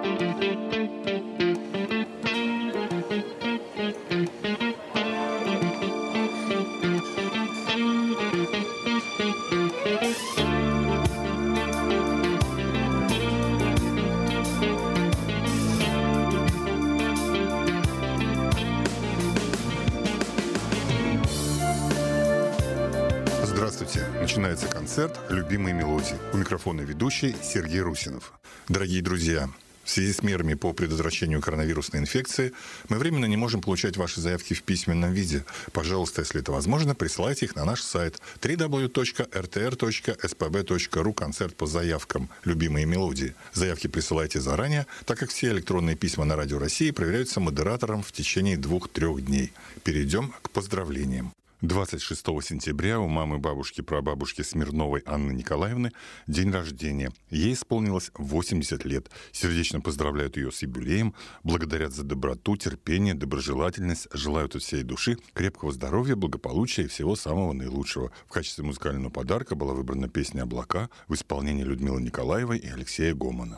Здравствуйте. Начинается концерт «Любимые мелодии». У микрофона ведущий Сергей Русинов. Дорогие друзья, в связи с мерами по предотвращению коронавирусной инфекции мы временно не можем получать ваши заявки в письменном виде. Пожалуйста, если это возможно, присылайте их на наш сайт www.rtr.spb.ru «Концерт по заявкам. Любимые мелодии». Заявки присылайте заранее, так как все электронные письма на Радио России проверяются модератором в течение 2-3 дней. Перейдем к поздравлениям. 26 сентября у мамы, бабушки, прабабушки Смирновой Анны Николаевны день рождения. Ей исполнилось 80 лет. Сердечно поздравляют ее с юбилеем, благодарят за доброту, терпение, доброжелательность, желают от всей души крепкого здоровья, благополучия и всего самого наилучшего. В качестве музыкального подарка была выбрана песня «Облака» в исполнении Людмилы Николаевой и Алексея Гомана.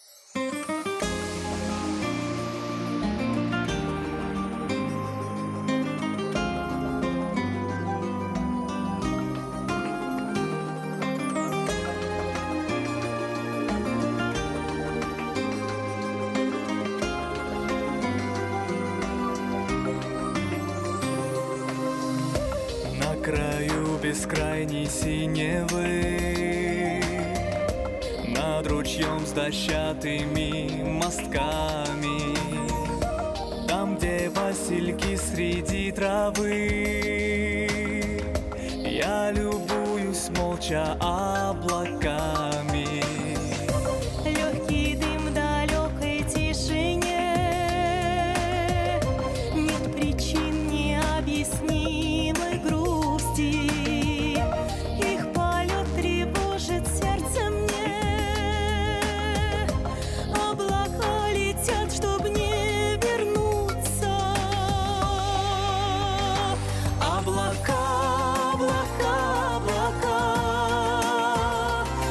На краю бескрайней синевы, над ручьем с дощатыми мостками, там, где васильки среди травы, я любуюсь молча облаками. Легкий дым в далекой тишине, нет причин необъяснимой грусти. Их полет тревожит сердце мне. Облака летят, чтоб не вернуться. Облака, облака, облака,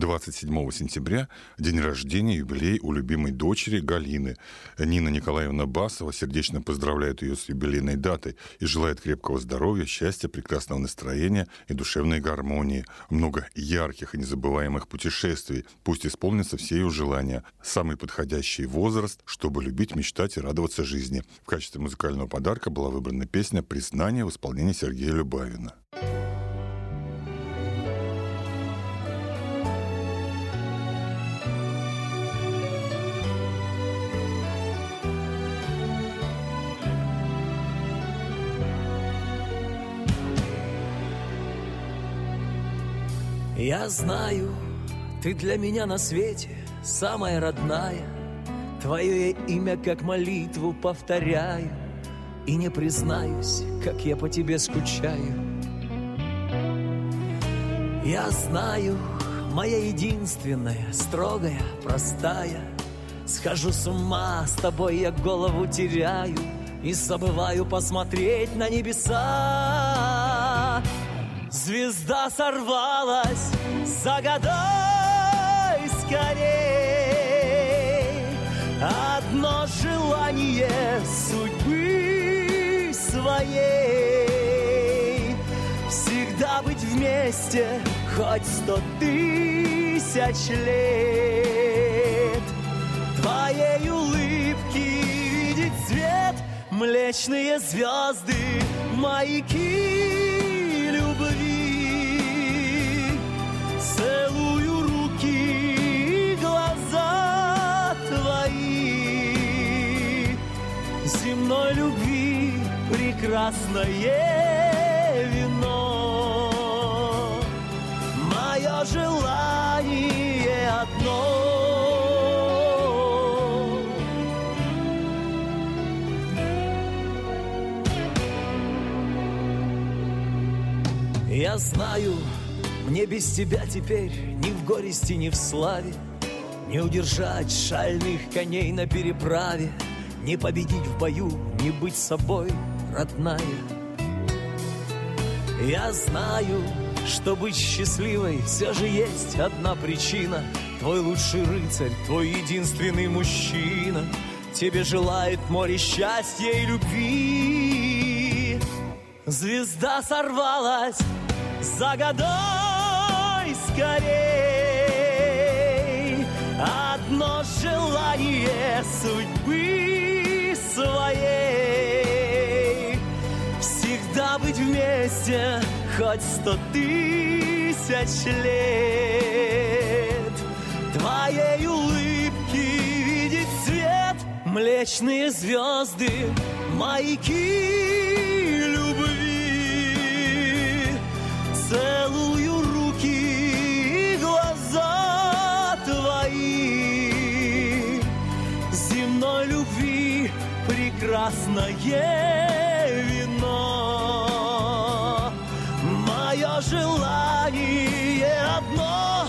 27 сентября день рождения, юбилей у любимой дочери Галины. Нина Николаевна Басова сердечно поздравляет ее с юбилейной датой и желает крепкого здоровья, счастья, прекрасного настроения и душевной гармонии. Много ярких и незабываемых путешествий. Пусть исполнятся все ее желания. Самый подходящий возраст, чтобы любить, мечтать и радоваться жизни. В качестве музыкального подарка была выбрана песня «Признание» в исполнении Сергея Любавина. Я знаю, ты для меня на свете самая родная. Твое имя как молитву повторяю, и не признаюсь, как я по тебе скучаю. Я знаю, моя единственная, строгая, простая. Схожу с ума, с тобой я голову теряю и забываю посмотреть на небеса. Звезда сорвалась, загадай скорей одно желание судьбы своей. Всегда быть вместе, хоть 100 000 лет. Твоей улыбки видеть цвет, млечные звезды, маяки любви. Целую руки и глаза твои. Земной любви прекрасное вино. Мое желание одно. Я знаю, мне без тебя теперь ни в горести, ни в славе, не удержать шальных коней на переправе, не победить в бою, не быть собой, родная. Я знаю, что быть счастливой все же есть одна причина. Твой лучший рыцарь, твой единственный мужчина тебе желает море счастья и любви. Звезда сорвалась, загадай скорей одно желание судьбы своей. Всегда быть вместе, хоть 100 000 лет. Твоей улыбки видеть цвет, млечные звезды, маяки любви. Целую руки и глаза твои. Земной любви прекрасное вино. Мое желание одно.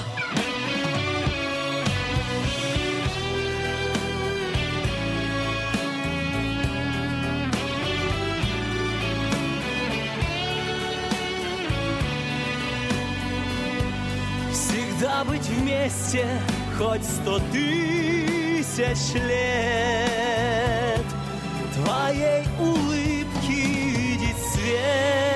Всегда быть вместе, хоть 100 000 лет. Твоей улыбки видеть свет.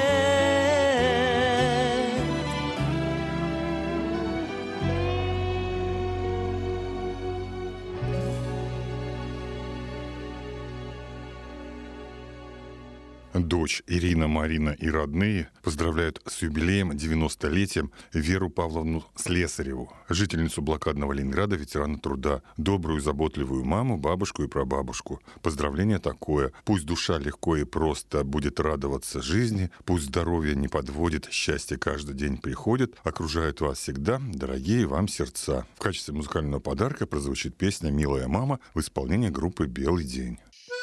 Дочь Ирина, Марина и родные поздравляют с юбилеем 90-летием Веру Павловну Слесареву, жительницу блокадного Ленинграда, ветерана труда, добрую, заботливую маму, бабушку и прабабушку. Поздравление такое: пусть душа легко и просто будет радоваться жизни, пусть здоровье не подводит, счастье каждый день приходит, окружают вас всегда дорогие вам сердца. В качестве музыкального подарка прозвучит песня «Милая мама» в исполнении группы «Белый день».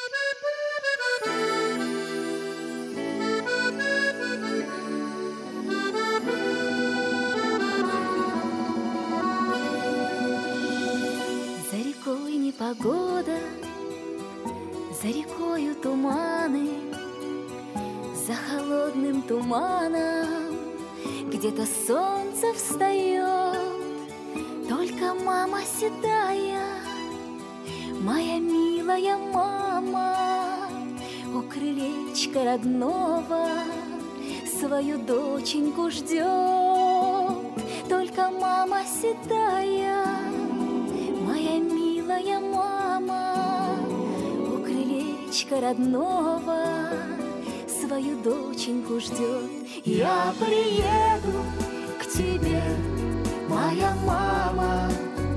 Погода, за рекою туманы, за холодным туманом где-то солнце встает, Только мама седая, моя милая мама, у крылечка родного свою доченьку ждет. Только мама седая, моя милая мама, у крылечка родного свою доченьку ждет. Я приеду к тебе, моя мама,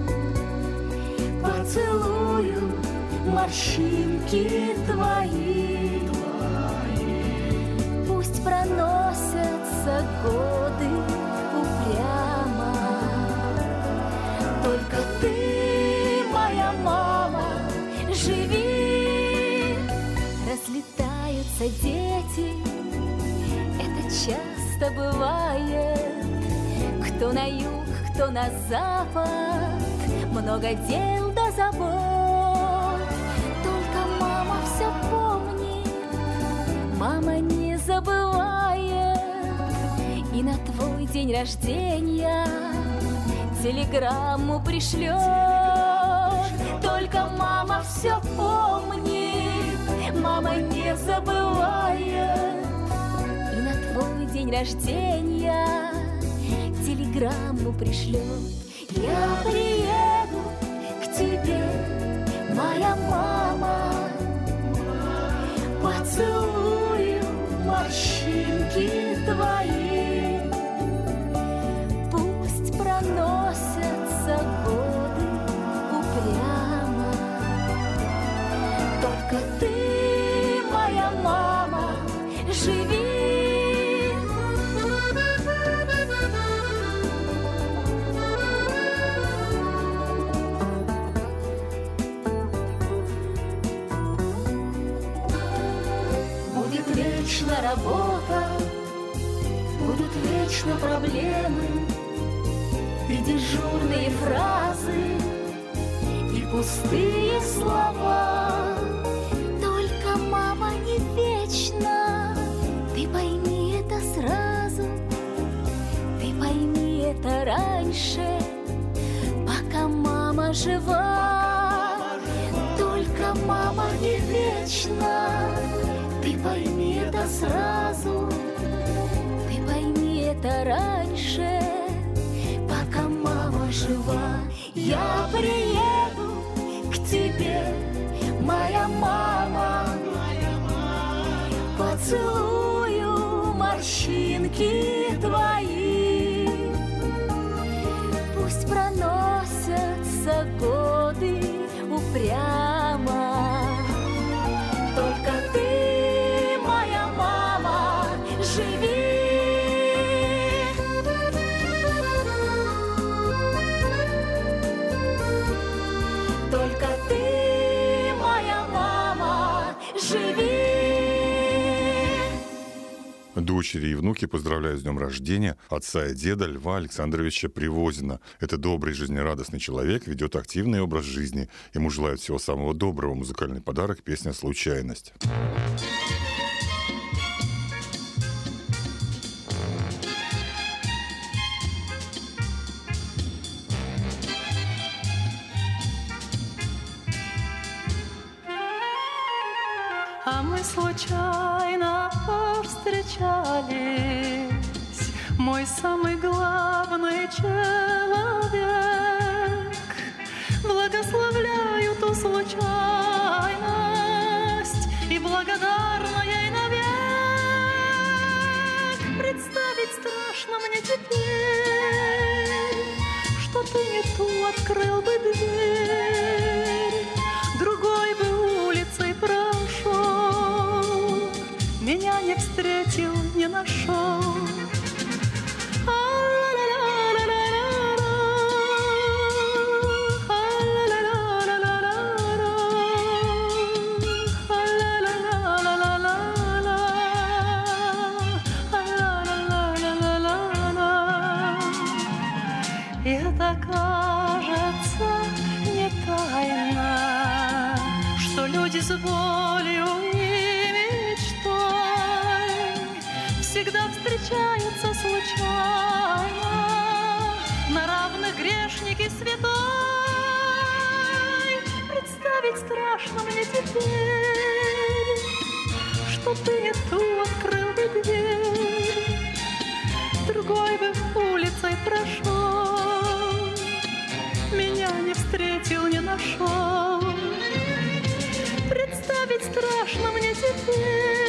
поцелую морщинки твои. Пусть проносятся годы упрямо, только ты, моя мама, живи. Разлетаются дети, это часто бывает. Кто на юг, кто на запад, много дел да забот. Только мама все помнит, мама не забывает. И на твой день рождения телеграмму пришлет. Только мама все помнит, мама не забывает. И на твой день рождения телеграмму пришлет. Я приеду к тебе, моя мама, поцелую морщинки твои. Пусть проносятся годы упрямо, только ты, моя мама, живи. Вечно работа, будут вечно проблемы, и дежурные фразы, и пустые слова. Только мама не вечна, ты пойми это сразу, ты пойми это раньше, пока мама жива. Только мама не вечна, ты пойми это сразу, ты пойми это раньше, пока мама жива. Я приеду к тебе, моя мама, поцелую морщинки твои. Пусть проносятся годы упрямо, только ты, моя мама, живи. Только ты, моя мама, живи. Дочери и внуки поздравляют с днем рождения отца и деда Льва Александровича Привозина. Это добрый, жизнерадостный человек, ведет активный образ жизни. Ему желают всего самого доброго. Музыкальный подарок — песня «Случайность». А мы случайно повстречались, мой самый главный человек. Благословляю ту случайность и благодарна ей навек. Представить страшно мне теперь, что ты не ту открыл бы дверь, другой бы улицей прошел, меня не встретил, не нашел. Это кажется не тайна, что люди с болью и мечтой всегда встречаются случайно, на равных грешник и святой. Представить страшно мне теперь, что ты не ту открыл бы дверь, другой бы улицей прошел, меня не встретил, не нашел. Представить страшно мне теперь,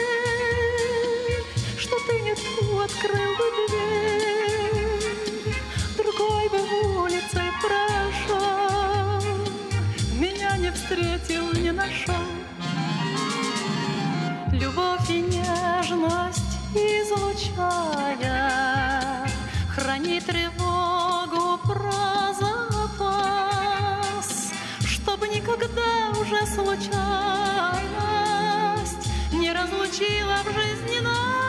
что ты не ту открыл бы дверь, другой бы улицей прошел, меня не встретил, не нашел. Любовь и нежность излучая, храни тревогу про запас, чтоб никогда уже случайность не разлучила в жизни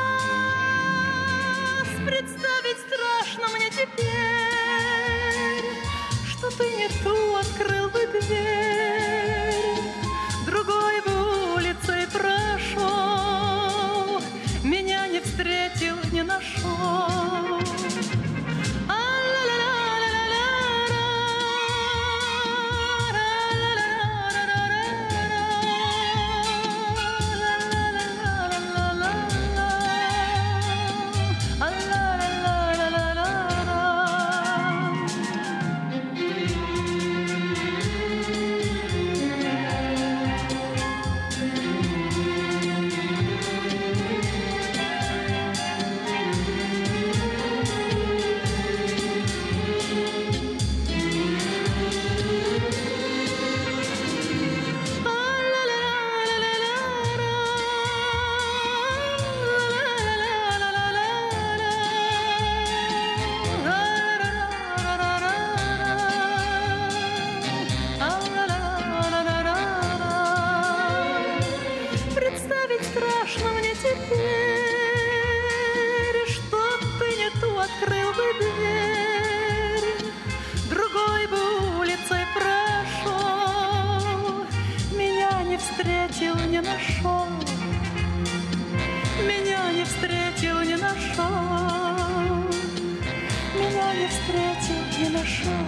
нас. Представить страшно мне теперь, что ты не ту открыл бы дверь, другой бы улицей прошел, меня не встретил, не нашел. Представить страшно мне теперь, что ты не ту открыл бы дверь, другой бы улицей прошел, меня не встретил, не нашел, меня не встретил, не нашел, меня не встретил, не нашел.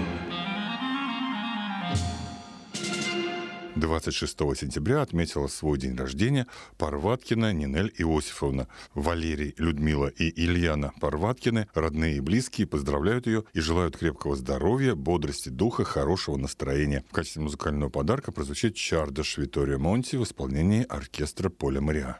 26 сентября отметила свой день рождения Парваткина Нинель Иосифовна. Валерий, Людмила и Ильяна Парваткины, родные и близкие, поздравляют ее и желают крепкого здоровья, бодрости духа, хорошего настроения. В качестве музыкального подарка прозвучит «Чардаш» Витторио Монти в исполнении оркестра Поля Мариа.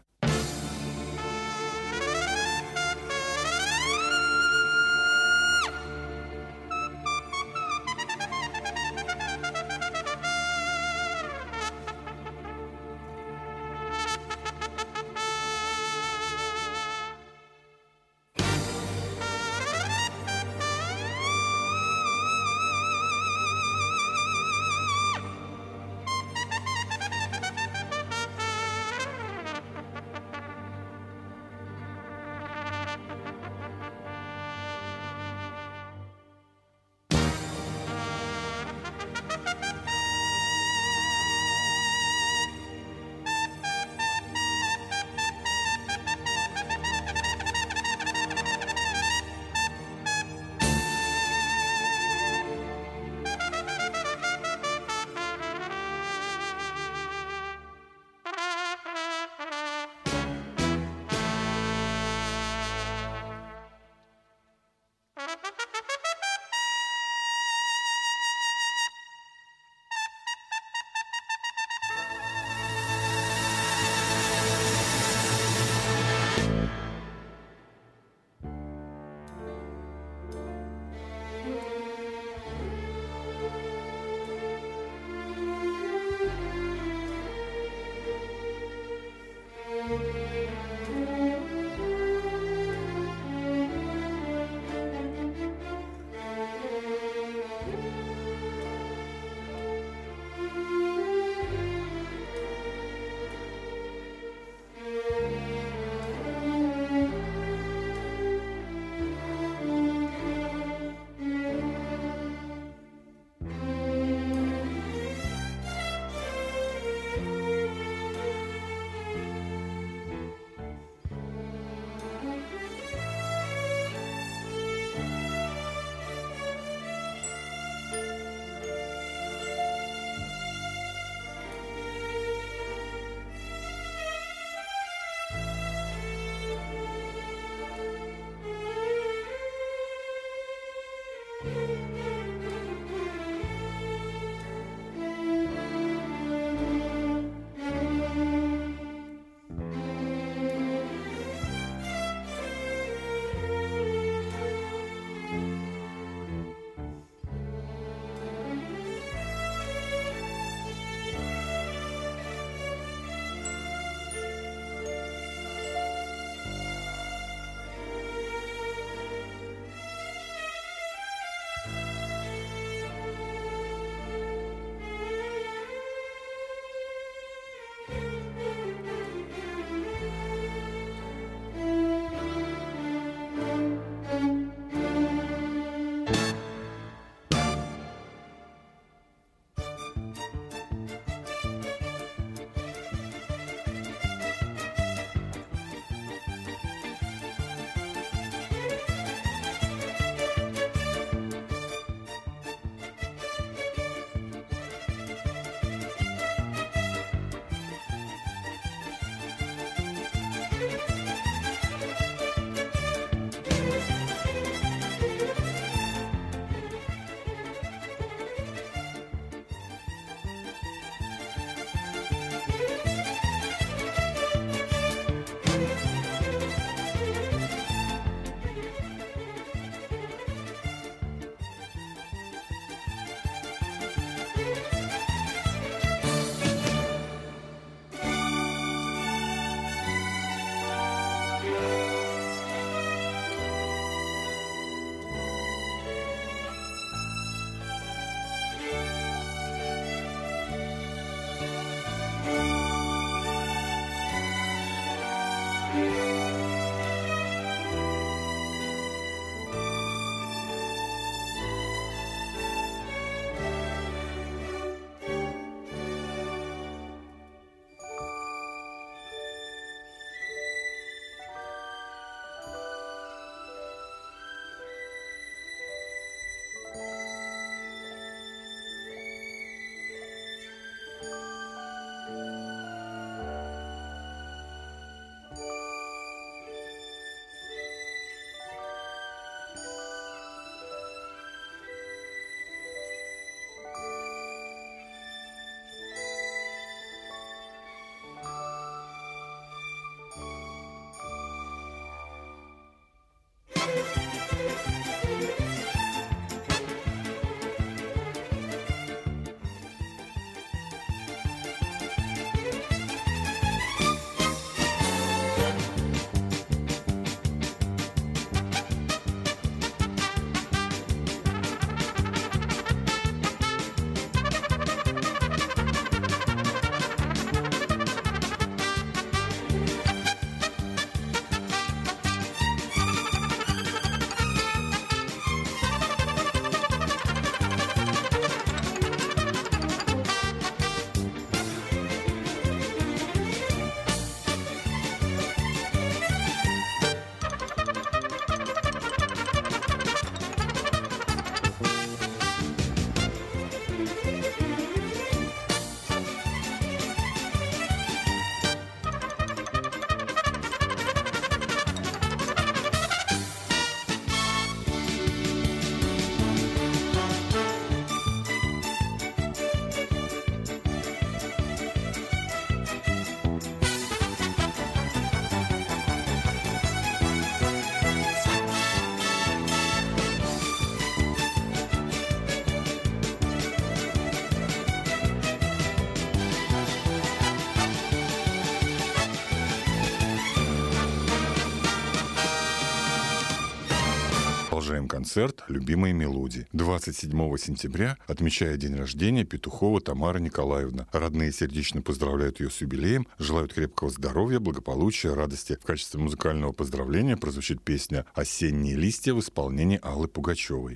продолжаем концерт «Любимые мелодии». 27 сентября отмечает день рождения Петухова Тамара Николаевна. Родные сердечно поздравляют ее с юбилеем, желают крепкого здоровья, благополучия, радости. В качестве музыкального поздравления прозвучит песня «Осенние листья» в исполнении Аллы Пугачевой.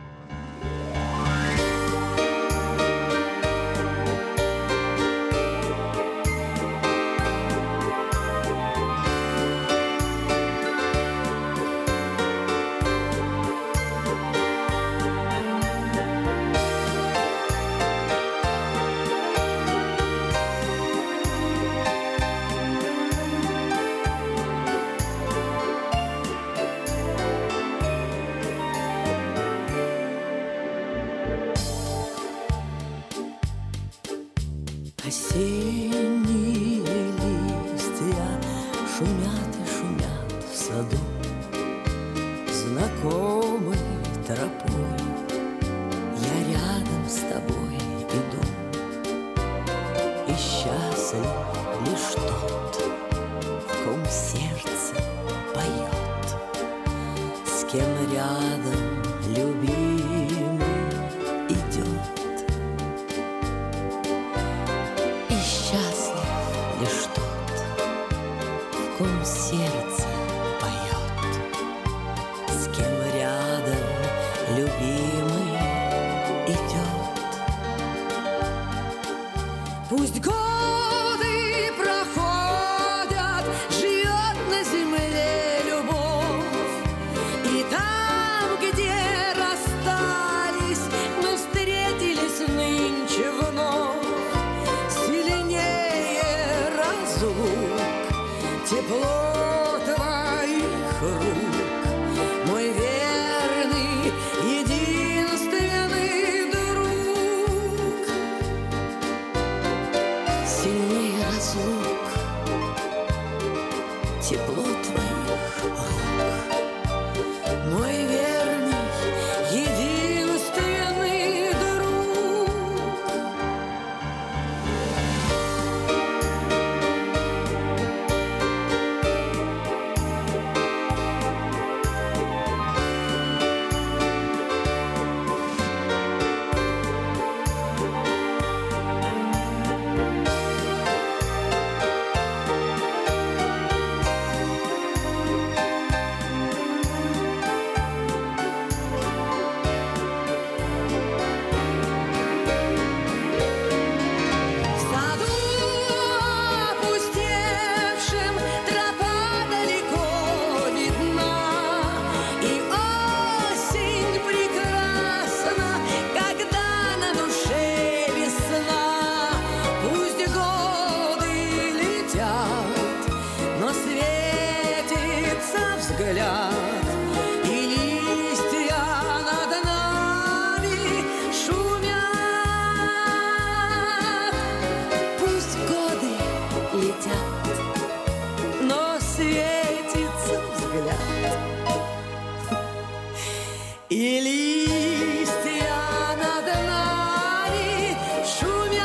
Осенние листья шумят и шумят в саду, знакомой тропой я рядом с тобой иду. И счастлив лишь тот, в ком сердце поет, с кем рядом любимый идет. Лишь тот, в ком сердце поет, с кем рядом любимый идет. Пусть годы проходят, живет на земле любовь, и там, где расстались, мы встретились нынче вновь. Тепло твоих рук, мой верный, единственный друг. Сильнее разлук, тепло твоих рук, мой верный, единственный друг. Взгляд, и листья над нами шумят. Пусть годы летят, но светится взгляд, и листья над нами шумят.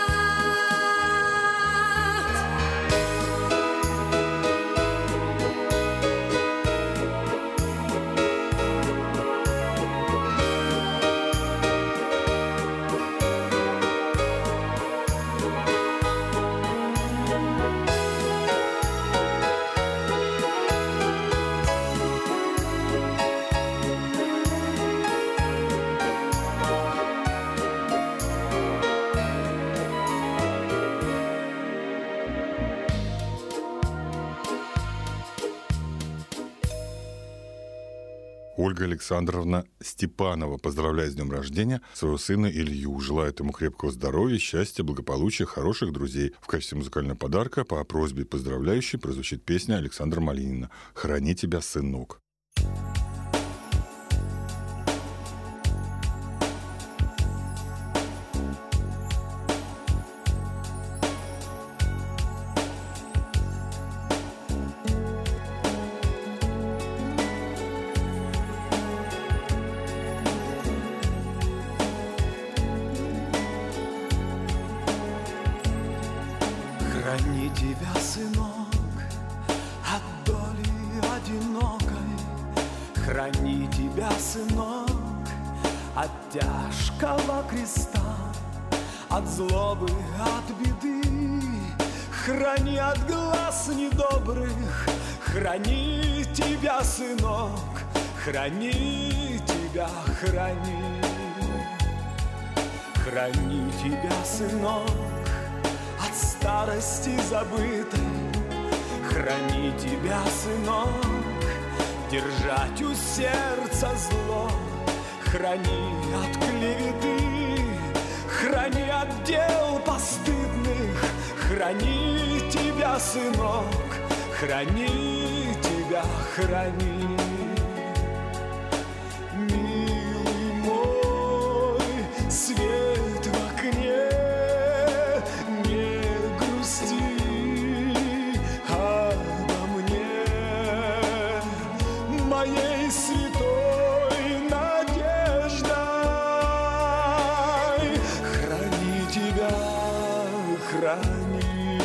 Ольга Александровна Степанова поздравляет с днем рождения своего сына Илью. Желает ему крепкого здоровья, счастья, благополучия, хороших друзей. В качестве музыкального подарка по просьбе поздравляющей прозвучит песня Александра Малинина «Храни тебя, сынок». Храни тебя, сынок, от доли одинокой, храни тебя тебя, сынок, от тяжкого креста, от злобы, от беды. Храни от глаз недобрых, храни тебя, сынок, храни тебя, храни. Храни тебя, сынок, от старости забытой. Храни тебя, сынок, держать у сердца зло. Храни от клеветы, храни от дел постыдных. Храни тебя, сынок, храни тебя, храни. Милый мой, свет в окне, не грусти обо мне, моей святой надеждой. Храни тебя, храни.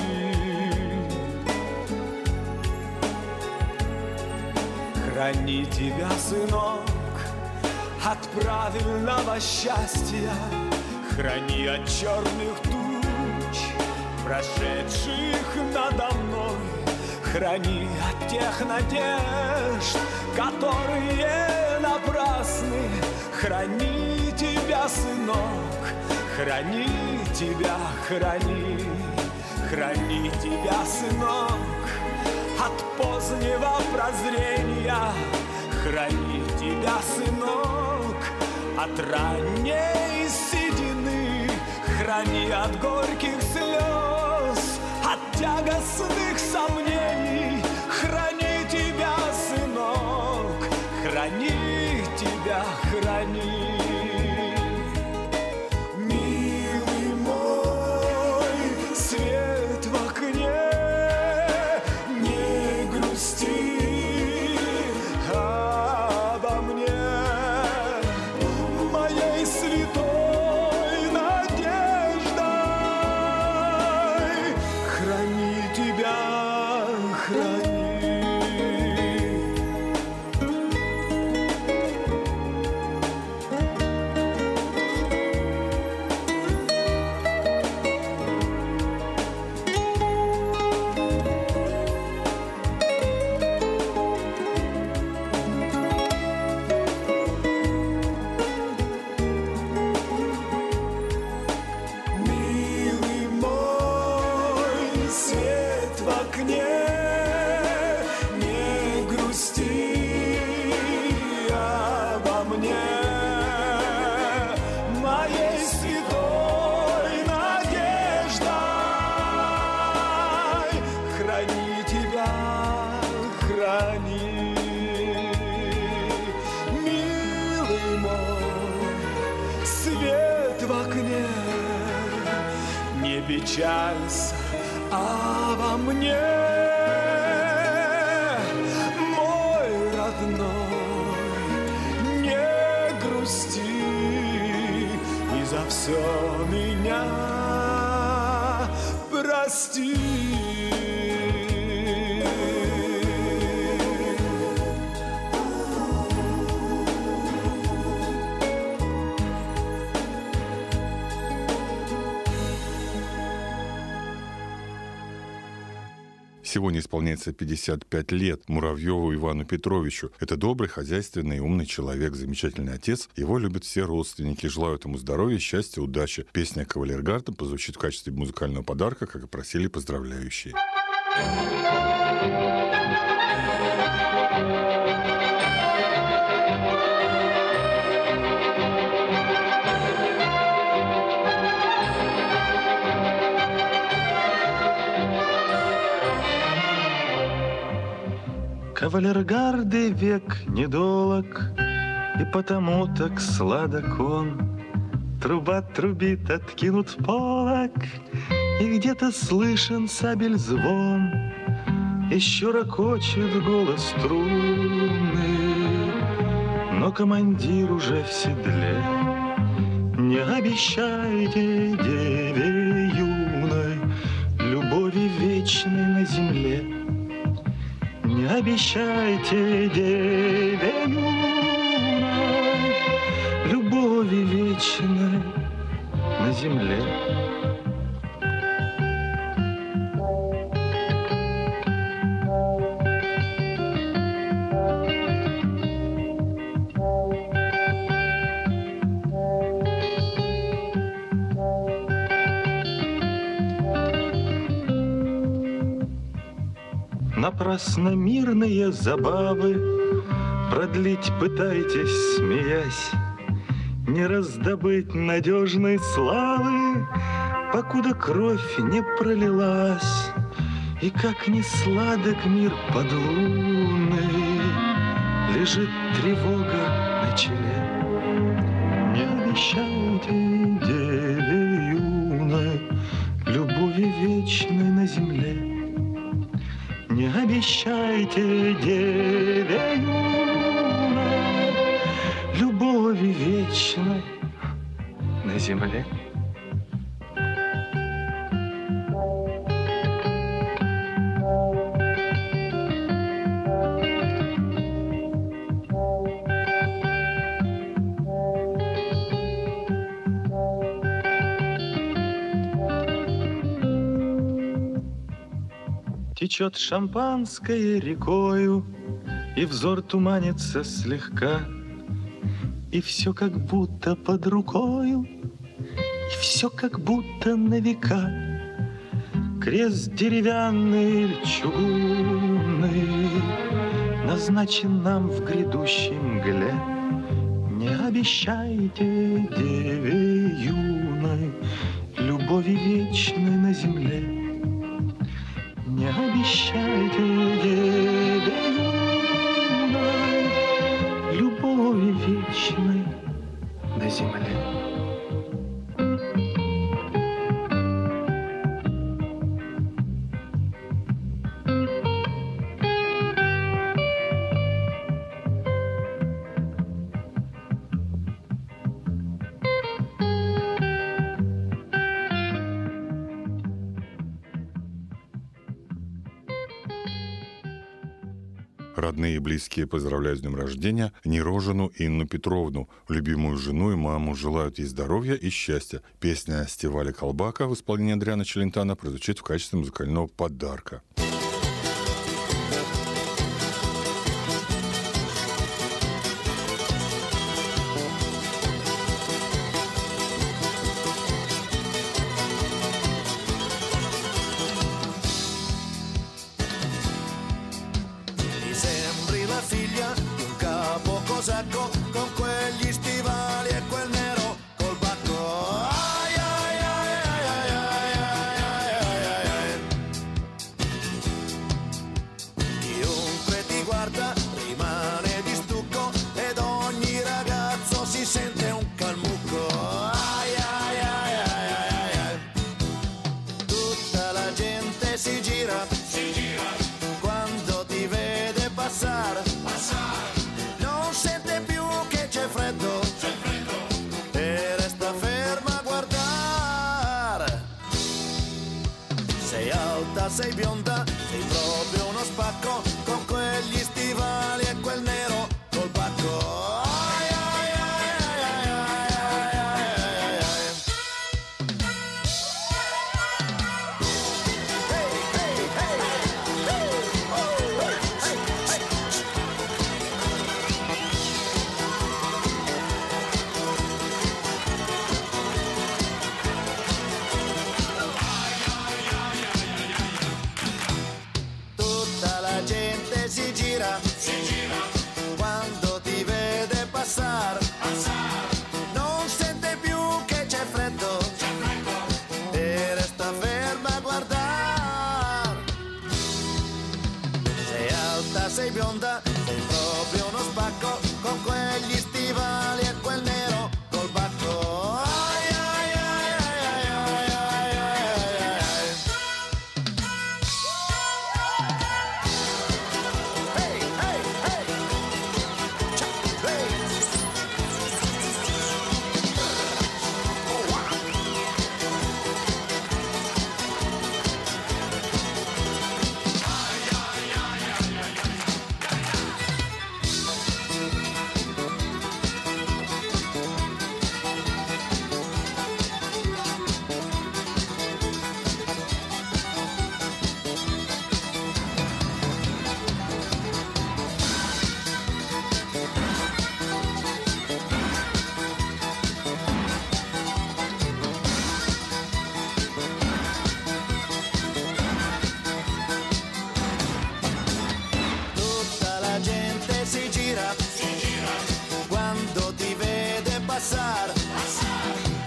Храни тебя, сынок, от правильного счастья. Храни от черных туч, прошедших надо мной. Храни от тех надежд, которые напрасны. Храни тебя, сынок, храни тебя, храни. Храни тебя, сынок, от позднего прозрения. Храни тебя, сынок, от ранней седины. Храни от горьких слез, от тягостных сомнений. Храни тебя, сынок, храни тебя, храни. Милый мой, свет в окне, не грусти обо мне, моей святой надеждой. Храни тебя, храни. Милый мой, свет в окне, не грусти обо мне, моей святой надеждой. Храни тебя, храни. Милый мой, свет в окне, не печалься обо мне, мой родной, не грусти и за все меня прости. Сегодня исполняется 55 лет Муравьеву Ивану Петровичу. Это добрый, хозяйственный и умный человек, замечательный отец. Его любят все родственники, желают ему здоровья, счастья, удачи. Песня «Кавалергарда» прозвучит в качестве музыкального подарка, как и просили поздравляющие. Кавалергарды век недолог, и потому так сладок он. Труба трубит, откинут полог, и где-то слышен сабель звон. Еще ракочет голос трубный, но командир уже в седле. Не обещайте деве юной любови вечной на земле. Не обещайте деве юной вечной на земле. Напрасно мирные забавы продлить пытаетесь, смеясь, не раздобыть надежной славы, покуда кровь не пролилась. И как ни сладок мир подлунный, лежит тревога на челе. Не обещайте деве юной любови вечной на земле. Не обещайте деве юной любови вечной на земле. Течет шампанское рекою, и взор туманится слегка, и все как будто под рукою, и все как будто на века. Крест деревянный или чугунный назначен нам в грядущей мгле. Не обещайте деве юной любови вечной на земле. Не обещайте деве юной любови вечной на земле. Родные и близкие поздравляют с днем рождения Нерожину Инну Петровну, любимую жену и маму, желают ей здоровья и счастья. Песня Стевали Колбака в исполнении Адриана Челентано прозвучит в качестве музыкального подарка. Sacco con quegli stivali e quel nero col bacco. Ai ai ai ai ai ai ai ai ai. Chiunque ti guarda rimane di stucco ed ogni ragazzo si sente un calmucco. Ai ai ai ai ai ai. Tutta la gente si gira quando ti vede passare. Sente più che c'è freddo e resta ferma a guardare. Sei alta, sei bionda, sei proprio uno spacco con quegli stivali e quel nero col bacco. Ai, ai, ai, ai, ai, ai, ai, ai. Hey, hey, hey, hey, oh, hey, hey, hey. Si gira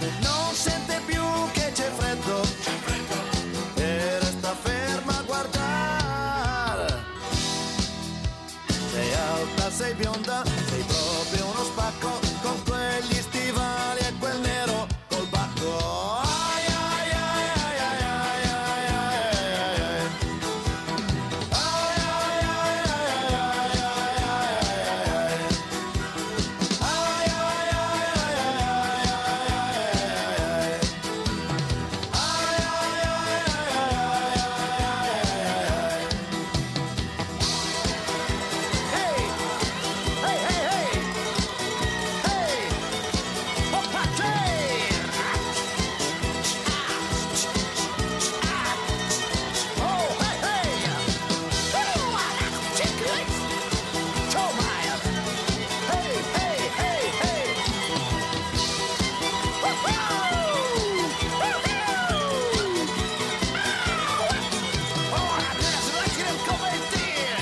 non sente più che c'è freddo e resta ferma a guardare. Sei alta, sei bionda, sei proprio uno spacco, con quegli stivali e quel nero col bacco. Ai ai ai ai ai ai ai ai ai ai. Ai ai ai ai ai ai ai ai. Ai ai ai ai ai ai ai. Ai ai ai ai ai ai. Hey! Hey, hey, hey! Hey! Hoppa, hey! Oh, hey, hey! Check it! Show my! Hey, hey, hey, hey! Oh, adesso lasciamo il commentiere!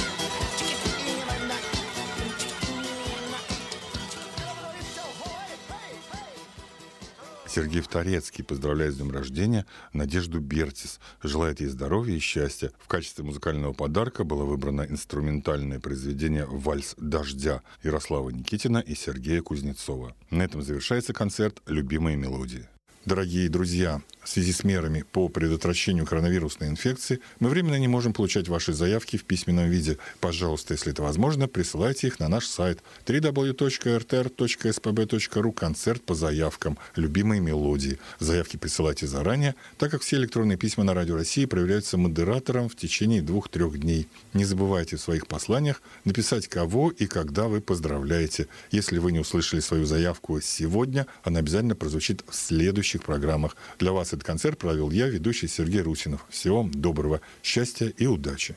Сергей Вторецкий поздравляет с днем рождения Надежду Бертис, желает ей здоровья и счастья. В качестве музыкального подарка было выбрано инструментальное произведение «Вальс дождя» Ярослава Никитина и Сергея Кузнецова. На этом завершается концерт «Любимые мелодии». Дорогие друзья, в связи с мерами по предотвращению коронавирусной инфекции мы временно не можем получать ваши заявки в письменном виде. Пожалуйста, если это возможно, присылайте их на наш сайт www.rtr.spb.ru «Концерт по заявкам. Любимые мелодии». Заявки присылайте заранее, так как все электронные письма на Радио России проверяются модератором в течение 2-3 дней. Не забывайте в своих посланиях написать, кого и когда вы поздравляете. Если вы не услышали свою заявку сегодня, она обязательно прозвучит в следующих программах. Для вас этот концерт провел я, ведущий Сергей Русинов. Всего вам доброго, счастья и удачи.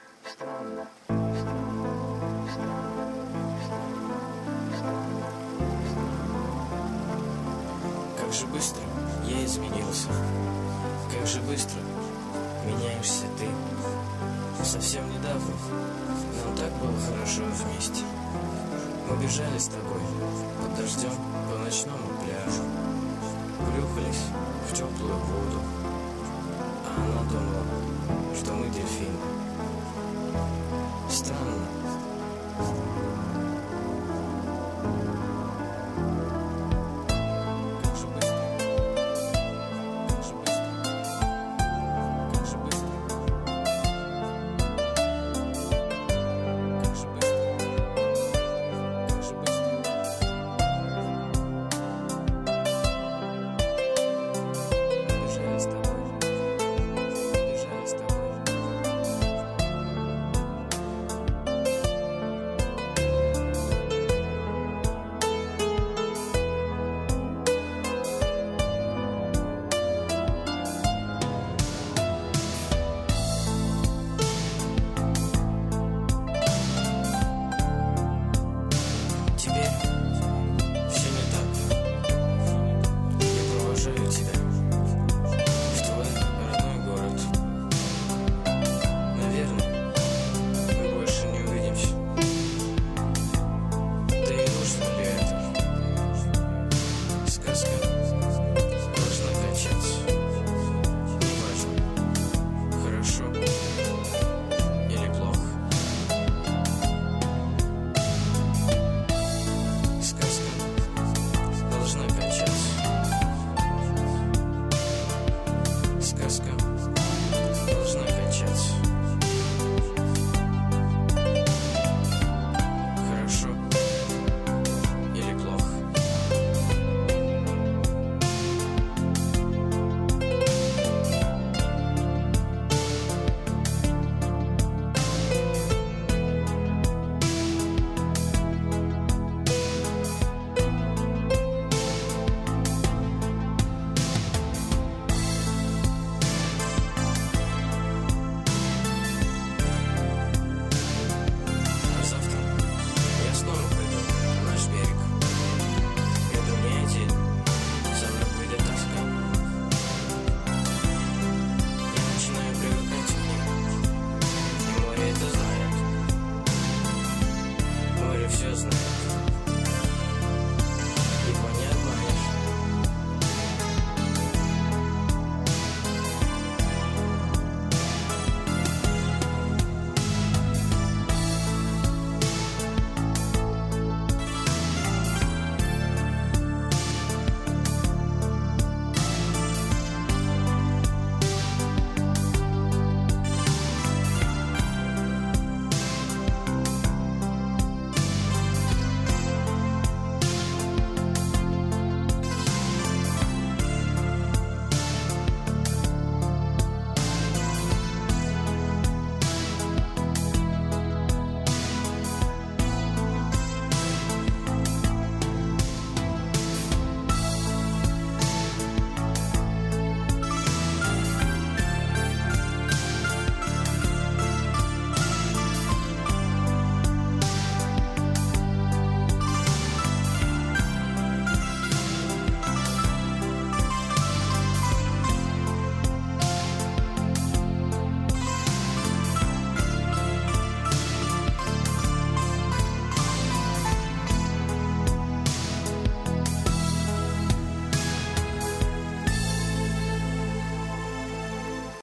Как же быстро я изменился, как же быстро меняешься ты. Совсем недавно нам так было хорошо вместе. Мы бежали с тобой под дождем по ночному пляжу.